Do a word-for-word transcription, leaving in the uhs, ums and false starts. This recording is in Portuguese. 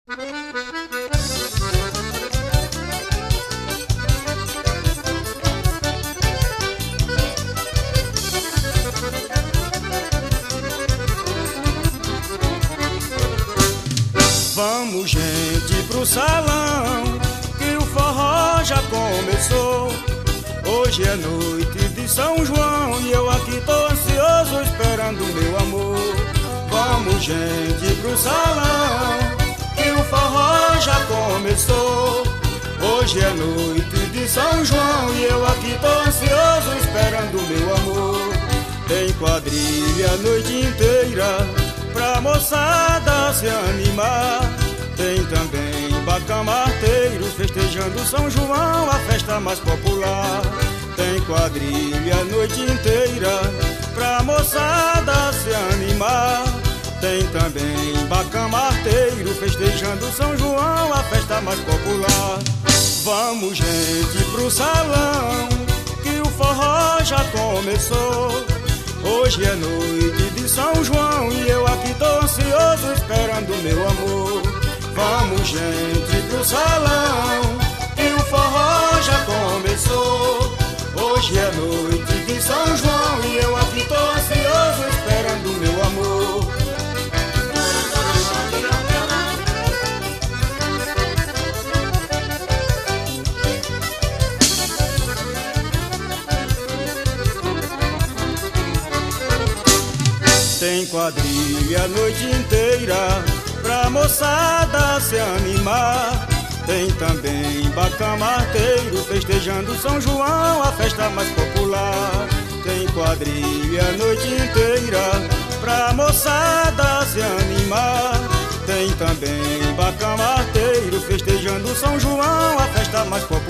Vamos, gente, pro salão, que o forró já começou. Hoje é noite de São João e eu aqui tô ansioso esperando meu amor. Vamos, gente, pro salão, que o forró já começou. Hoje é noite de São João e eu aqui tô ansioso esperando meu amor. Tem quadrilha a noite inteira pra moçada se animar. Tem também bacamarteiro festejando São João, a festa mais popular. Tem quadrilha a noite inteira pra moçada se animar. Tem também bacamarteiro festejando São João, a festa mais popular. Vamos, gente, pro salão, que o forró já começou. Hoje é noite de São João e eu aqui tô ansioso esperando meu amor. Vamos, gente, pro salão, que o forró já começou. Hoje é noite de São João e eu aqui tô ansioso esperando meu amor. Tem quadrilha a noite inteira pra moçada se animar. Tem também bacamarteiro festejando São João, a festa mais popular. Tem quadrilha a noite inteira pra moçada se animar. Tem também bacamarteiro festejando São João, a festa mais popular.